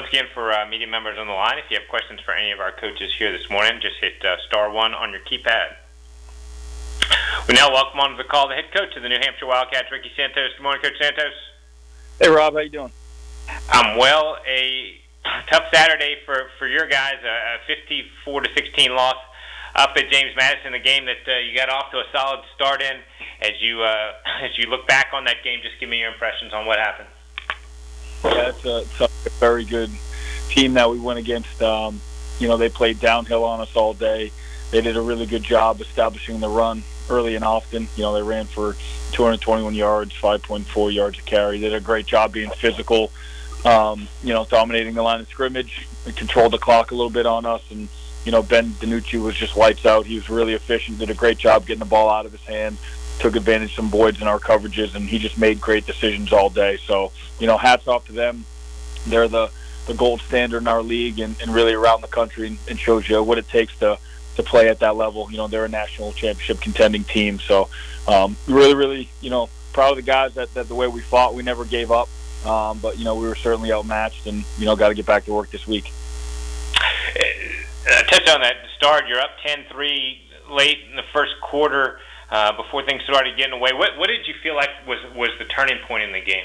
Once again, for media members on the line, if you have questions for any of our coaches here this morning, just hit *1 on your keypad. We now welcome onto the call the head coach of the New Hampshire Wildcats, Ricky Santos. Good morning, Coach Santos. Hey, Rob. How you doing? I'm well. A tough Saturday for your guys, a 54-16 loss up at James Madison, a game that you got off to a solid start in. As you look back on that game, just give me your impressions on what happened. Yeah, it's a very good team that we went against. They played downhill on us all day. They did a really good job establishing the run early and often. They ran for 221 yards, 5.4 yards a carry. They did a great job being physical, dominating the line of scrimmage. They controlled the clock a little bit on us. And, Ben DiNucci was just lights out. He was really efficient, did a great job getting the ball out of his hand, took advantage of some voids in our coverages, and he just made great decisions all day. So, hats off to them. They're the gold standard in our league and really around the country, and shows you what it takes to play at that level. They're a national championship contending team. So really, really, proud of the guys that the way we fought, we never gave up. But, we were certainly outmatched and, got to get back to work this week. Touch on that start. You're up 10-3 late in the first quarter before things started getting away. What did you feel like was the turning point in the game?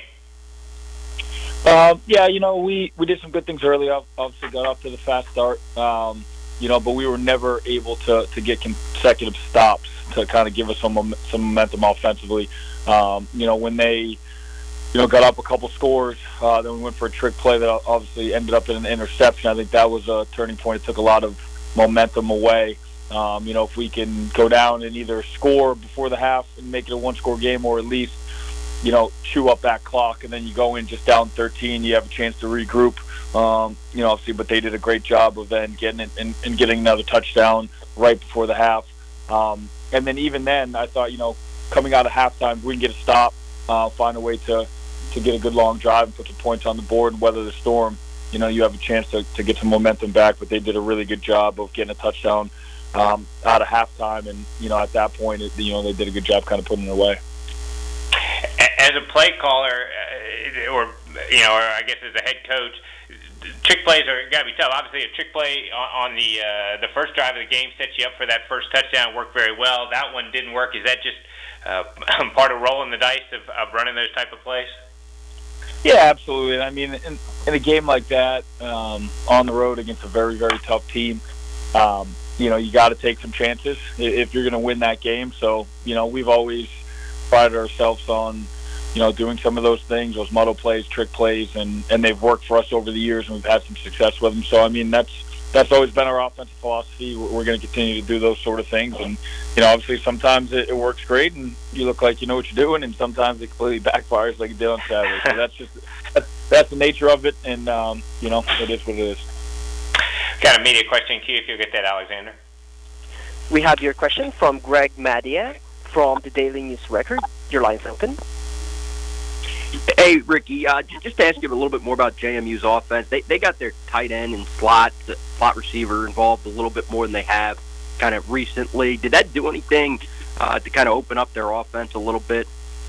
We did some good things early. Obviously got off to the fast start, but we were never able to get consecutive stops to kind of give us some momentum offensively. When they, got up a couple scores, then we went for a trick play that obviously ended up in an interception. I think that was a turning point. It took a lot of momentum away. If we can go down and either score before the half and make it a one-score game, or at least, chew up that clock, and then you go in just down 13, you have a chance to regroup. Obviously, but they did a great job of then getting it and getting another touchdown right before the half. And then even then, I thought, coming out of halftime, we can get a stop, find a way to get a good long drive and put some points on the board and weather the storm. You have a chance to get some momentum back, but they did a really good job of getting a touchdown out of halftime, and at that point, they did a good job kind of putting it away. As a play caller, or I guess as a head coach, trick plays are got to be tough. Obviously, a trick play on the first drive of the game sets you up for that first touchdown. Worked very well. That one didn't work. Is that just part of rolling the dice of running those type of plays? Yeah, absolutely. I mean, in a game like that, on the road against a very, very tough team, you got to take some chances if you're going to win that game. So, we've always prided ourselves on, doing some of those things, those muddle plays, trick plays, and they've worked for us over the years, and we've had some success with them. So, I mean, that's always been our offensive philosophy. We're going to continue to do those sort of things. And, obviously sometimes it works great and you look like you know what you're doing, and sometimes it completely backfires like it did on Saturday. So that's the nature of it, and, it is what it is. Got a media question queue if you'll get that, Alexander. We have your question from Greg Madia from the Daily News Record. Your line's open. Hey, Ricky, just to ask you a little bit more about JMU's offense. They got their tight end and slot receiver involved a little bit more than they have kind of recently. Did that do anything to kind of open up their offense a little bit?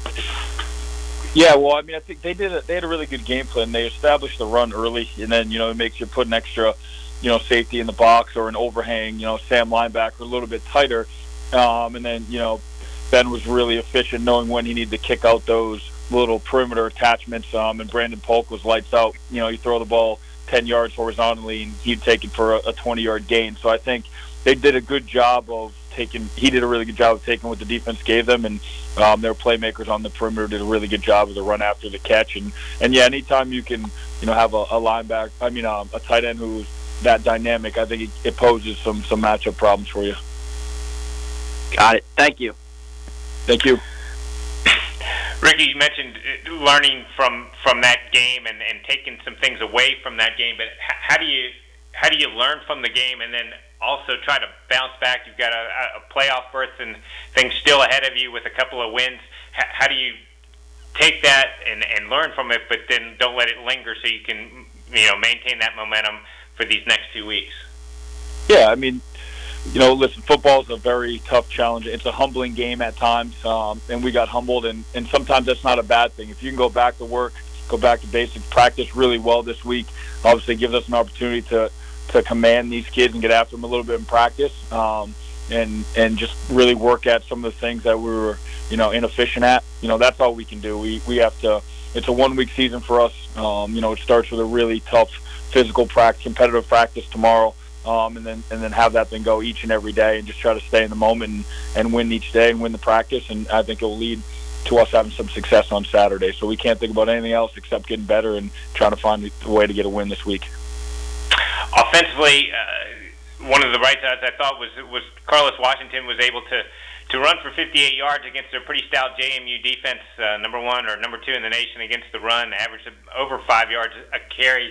Yeah, well, I mean, I think they had a really good game plan. They established the run early, and then, it makes you put an extra, safety in the box or an overhang, Sam linebacker a little bit tighter. And then, Ben was really efficient knowing when he needed to kick out those little perimeter attachments, and Brandon Polk was lights out. You throw the ball 10 yards horizontally, and he'd take it for a 20-yard gain. So I think they did a good job of he did a really good job of taking what the defense gave them, and their playmakers on the perimeter did a really good job of the run after the catch. And yeah, anytime you can, have a linebacker, a tight end who's that dynamic, I think it poses some matchup problems for you. Got it. Thank you. Thank you. Ricky, you mentioned learning from that game and taking some things away from that game, but how do you learn from the game and then also try to bounce back? You've got a playoff berth and things still ahead of you with a couple of wins. How do you take that and learn from it, but then don't let it linger so you can maintain that momentum for these next 2 weeks? Yeah, I mean, listen, football is a very tough challenge. It's a humbling game at times, and we got humbled, and sometimes that's not a bad thing. If you can go back to work go back to basics, practice really well this week. Obviously gives us an opportunity to command these kids and get after them a little bit in practice, and just really work at some of the things that we were, inefficient at. That's all we can do. We have to. It's a 1 week season for us. It starts with a really tough physical practice, competitive practice tomorrow, and then have that thing go each and every day, and just try to stay in the moment and win each day and win the practice. And I think it will lead to us having some success on Saturday. So we can't think about anything else except getting better and trying to find a way to get a win this week. Offensively, one of the bright sides I thought was Carlos Washington was able to run for 58 yards against a pretty stout JMU defense, number 1 or number 2 in the nation against the run, averaged over 5 yards a carry.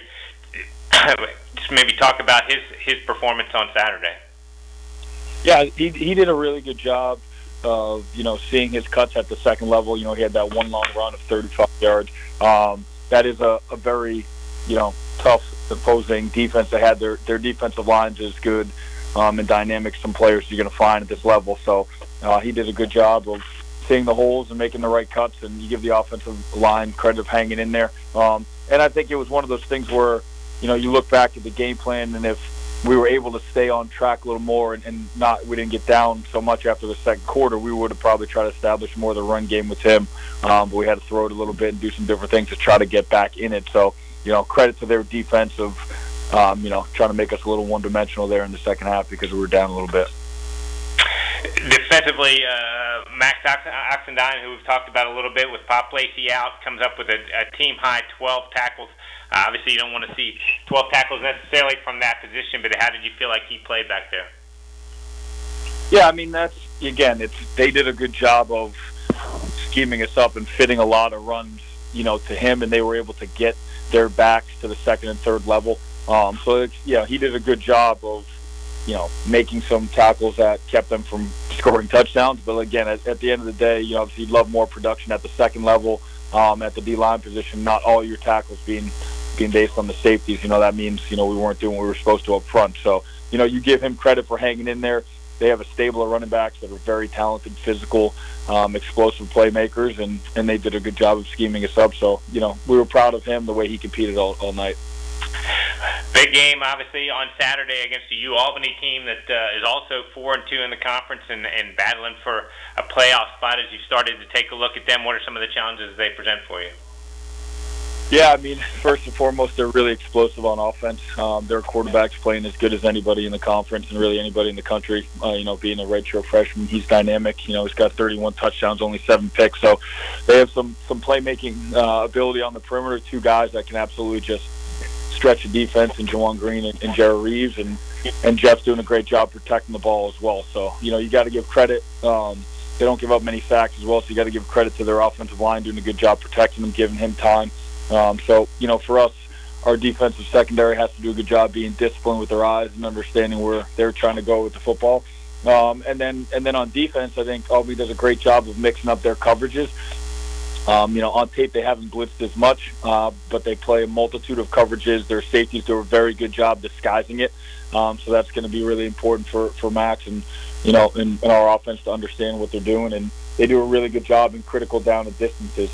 Just maybe talk about his performance on Saturday. Yeah, he did a really good job of, seeing his cuts at the second level. He had that one long run of 35 yards. That is a very, tough opposing defense. They had their defensive lines is good and dynamic. Some players you're going to find at this level. So he did a good job of seeing the holes and making the right cuts, and you give the offensive line credit of hanging in there. And I think it was one of those things where, you look back at the game plan, and if we were able to stay on track a little more and we didn't get down so much after the second quarter, we would have probably tried to establish more of the run game with him. But we had to throw it a little bit and do some different things to try to get back in it. So, credit to their defense of, trying to make us a little one-dimensional there in the second half because we were down a little bit. Defensively, Max Oxendine, who we've talked about a little bit with Pop Lacey out, comes up with a team-high 12 tackles. Obviously, you don't want to see 12 tackles necessarily from that position, but how did you feel like he played back there? Yeah, they did a good job of scheming us up and fitting a lot of runs, to him, and they were able to get their backs to the second and third level. He did a good job of, making some tackles that kept them from scoring touchdowns. But again, at the end of the day, you'd love more production at the second level, at the D-line position, not all your tackles being based on the safeties. That means, we weren't doing what we were supposed to up front. So, you give him credit for hanging in there. They have a stable of running backs that are very talented, physical, explosive playmakers, and they did a good job of scheming us up. So, we were proud of him, the way he competed all night. Big game, obviously, on Saturday against the UAlbany team that is also 4-2 in the conference and battling for a playoff spot. As you started to take a look at them, what are some of the challenges they present for you? Yeah, first and foremost, they're really explosive on offense. Their quarterback's playing as good as anybody in the conference and really anybody in the country. Being a redshirt freshman, he's dynamic. He's got 31 touchdowns, only 7 picks. So they have some playmaking ability on the perimeter. 2 guys that can absolutely just stretch the defense, and Juwan Green and Jared Reeves, and Jeff's doing a great job protecting the ball as well. So, you got to give credit. They don't give up many sacks as well, so you got to give credit to their offensive line doing a good job protecting him, giving him time. For us, our defensive secondary has to do a good job being disciplined with their eyes and understanding where they're trying to go with the football. And then on defense, I think Albany does a great job of mixing up their coverages. On tape they haven't blitzed as much, but they play a multitude of coverages. Their safeties do a very good job disguising it. So that's going to be really important for Max and, in our offense to understand what they're doing. And they do a really good job in critical down and distances.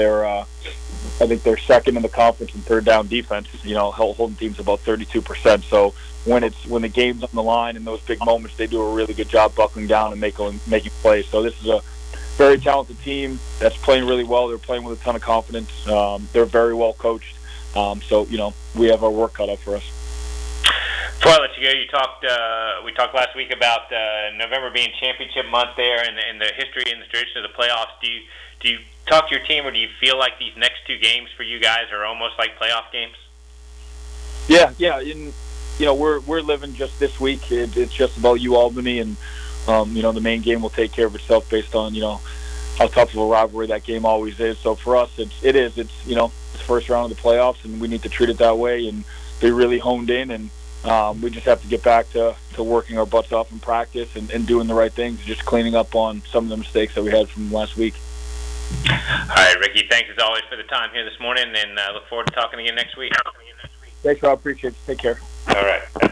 I think they're second in the conference in third down defense, holding teams about 32%. So when the game's on the line in those big moments, they do a really good job buckling down and making plays. So this is a very talented team that's playing really well. They're playing with a ton of confidence. They're very well coached. So we have our work cut out for us. Before I let you go, we talked last week about November being championship month there and the history and the tradition of the playoffs. Do you talk to your team, or do you feel like these next 2 games for you guys are almost like playoff games? Yeah. We're living just this week. It's just about UAlbany, and the main game will take care of itself based on how tough of a rivalry that game always is. So for us, it's the first round of the playoffs, and we need to treat it that way and be really honed in. And we just have to get back to working our butts off in practice and doing the right things, just cleaning up on some of the mistakes that we had from last week. All right, Ricky, thanks as always for the time here this morning, and look forward to talking again next week. Thanks, Rob. Appreciate it. Take care. All right.